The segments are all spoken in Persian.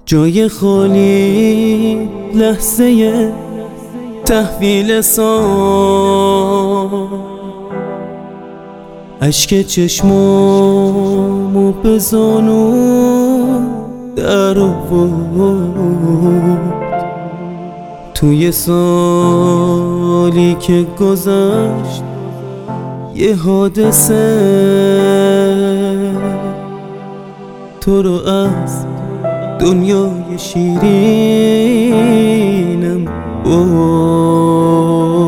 جای خالی لحظه تحویل سام، اشک چشمامو به زانو در آورد. توی سالی که گذشت یه حادثه تو رو از دنیای شیرینم برد.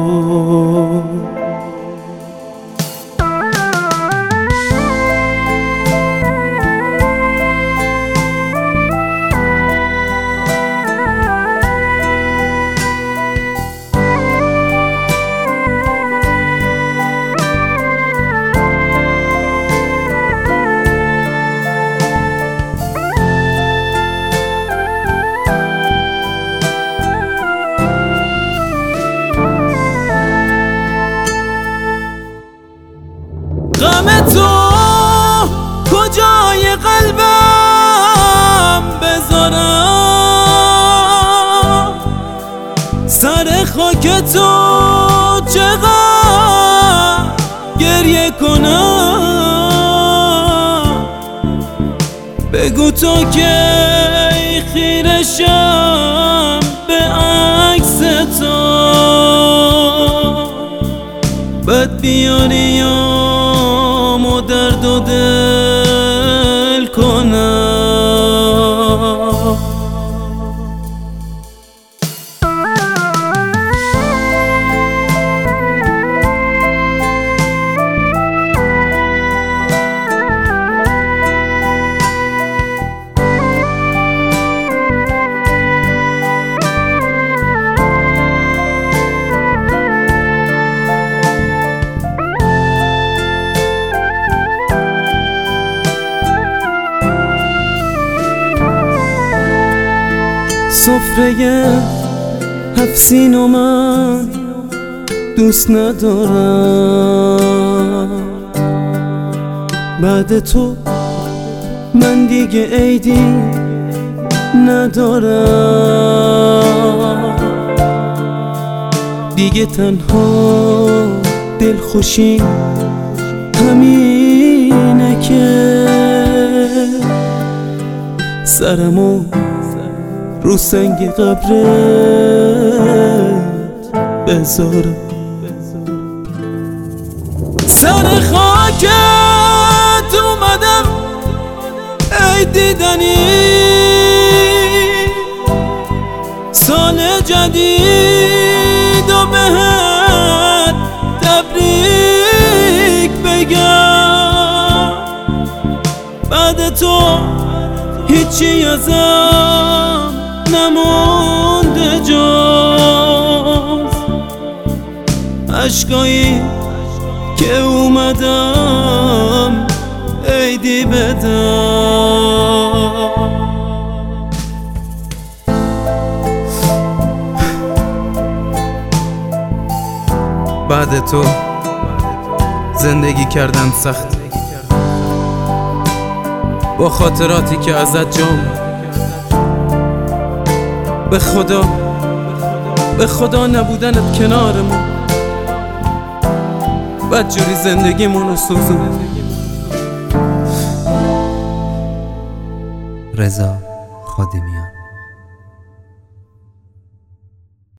غم تو کجای قلبم بذارم، سر خاک تو چقدر گریه کنم. بگو تو که خیرشم به عکس تو، بد بیاری و درد و دل کنم. سفره هفسین و من دوست ندارم، بعد تو من دیگه عیدی ندارم. دیگه تنها دلخوشی همینه که سرمو رو سنگ قبرت بذارم. سر خاکت اومدم ای دیدنی، سال جدید و بهت تبریک بگم. بعد تو هیچی ازم نمونده جز عشقایی که اومدم عیدی بدم. بعد تو زندگی کردن سخت، با خاطراتی که ازت جام. به خدا نبودنت کنارمون بدجوری زندگیمونو سوزون. رضا خادمیان.